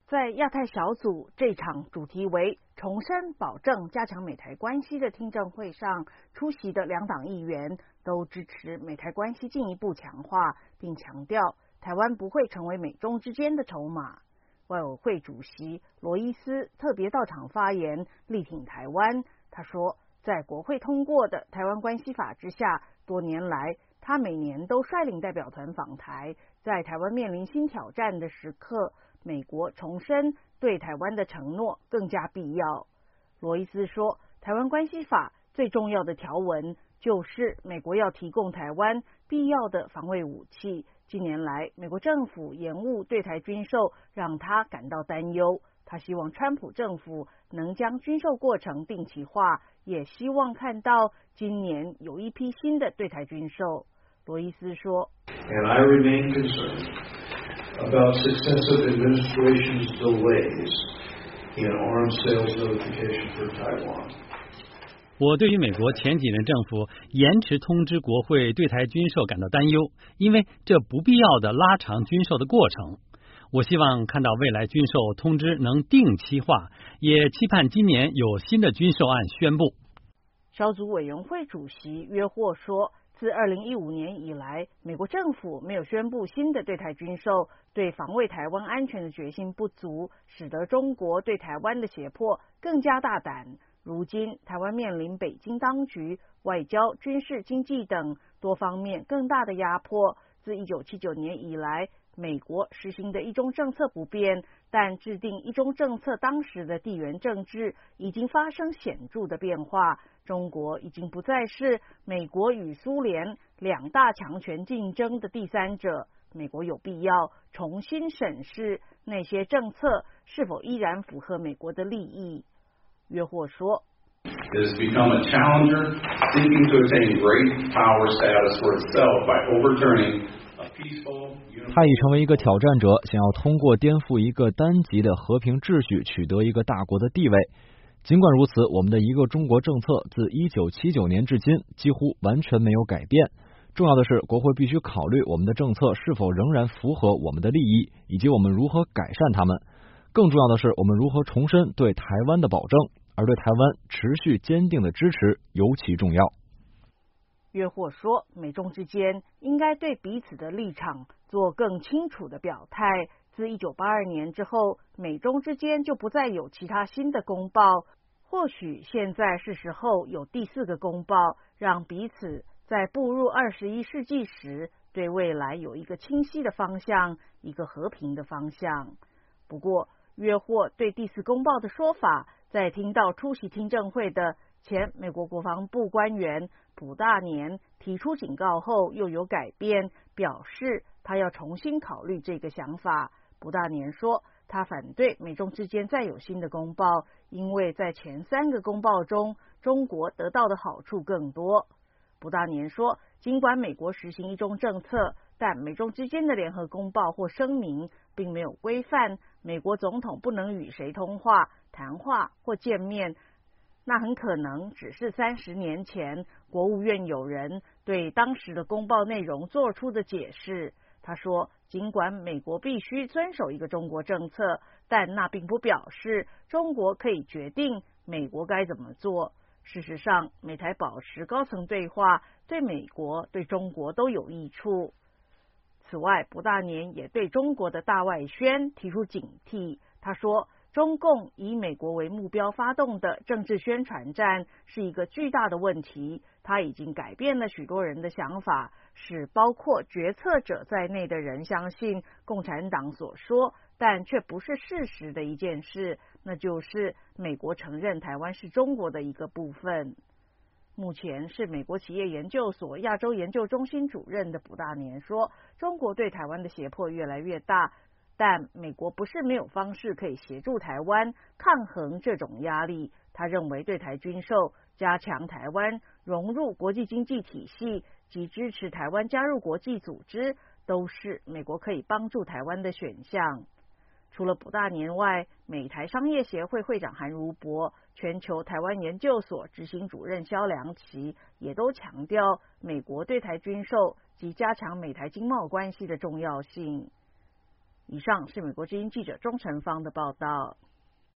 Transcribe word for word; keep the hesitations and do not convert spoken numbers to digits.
在亚太小组这场主题为重申保证加强美台关系的听证会上，出席的两党议员都支持美台关系进一步强化，并强调台湾不会成为美中之间的筹码。外委会主席罗伊斯特别到场发言，力挺台湾。他说，在国会通过的台湾关系法之下，多年来他每年都率领代表团访台，在台湾面临新挑战的时刻，美国重申对台湾的承诺更加必要。罗伊斯说，台湾关系法最重要的条文就是美国要提供台湾必要的防卫武器。近年来，美国政府延误对台军售，让他感到担忧。他希望川普政府能将军售过程定期化，也希望看到今年有一批新的对台军售。罗伊斯说 And I remain concerned about successive administrations' delays in arms sales notification for Taiwan. 我对于美国前几任政府延迟通知国会对台军售感到担忧，因为这不必要的拉长军售的过程。我希望看到未来军售通知能定期化，也期盼今年有新的军售案宣布。 小组委员会主席约霍说，自二零一五年以来，美国政府没有宣布新的对台军售，对防卫台湾安全的决心不足，使得中国对台湾的胁迫更加大胆。如今，台湾面临北京当局、外交、军事、经济等多方面更大的压迫。自一九七九年以来，美国实行的一中政策不变，但制定一中政策当时的地缘政治已经发生显著的变化。中国已经不再是美国与苏联两大强权竞争的第三者。美国有必要重新审视那些政策是否依然符合美国的利益。约霍说 It has become a challenger seeking to attain great power status for itself by overturning a peaceful 他已成为一个挑战者，想要通过颠覆一个单极的和平秩序取得一个大国的地位。尽管如此，我们的一个中国政策自一九七九年至今几乎完全没有改变。重要的是，国会必须考虑我们的政策是否仍然符合我们的利益，以及我们如何改善它们。更重要的是，我们如何重申对台湾的保证，而对台湾持续坚定的支持尤其重要。 约霍说，美中之间应该对彼此的立场做更清楚的表态。自一九八二年之后，美中之间就不再有其他新的公报，或许现在是时候有第四个公报，让彼此在步入二十一世纪时，对未来有一个清晰的方向，一个和平的方向。不过，约霍对第四公报的说法，在听到出席听证会的前美国国防部官员卜大年提出警告后，又有改变，表示他要重新考虑这个想法。卜大年说，他反对美中之间再有新的公报，因为在前三个公报中，中国得到的好处更多。卜大年说，尽管美国实行一中政策，但美中之间的联合公报或声明并没有规范美国总统不能与谁通话、谈话或见面，那很可能只是三十年前国务院有人对当时的公报内容做出的解释。他说，尽管美国必须遵守一个中国政策，但那并不表示中国可以决定美国该怎么做。事实上，美台保持高层对话对美国、对中国都有益处。此外，卜大年也对中国的大外宣提出警惕。他说，中共以美国为目标发动的政治宣传战是一个巨大的问题，它已经改变了许多人的想法，使包括决策者在内的人相信共产党所说但却不是事实的一件事，那就是美国承认台湾是中国的一个部分。目前是美国企业研究所亚洲研究中心主任的卜大年说，中国对台湾的胁迫越来越大，但美国不是没有方式可以协助台湾抗衡这种压力。他认为对台军售、加强台湾融入国际经济体系及支持台湾加入国际组织，都是美国可以帮助台湾的选项。除了卜大年外，美台商业协会会长韩如博、全球台湾研究所执行主任萧良奇也都强调美国对台军售及加强美台经贸关系的重要性。 以上是美国之音记者钟成芳的报道。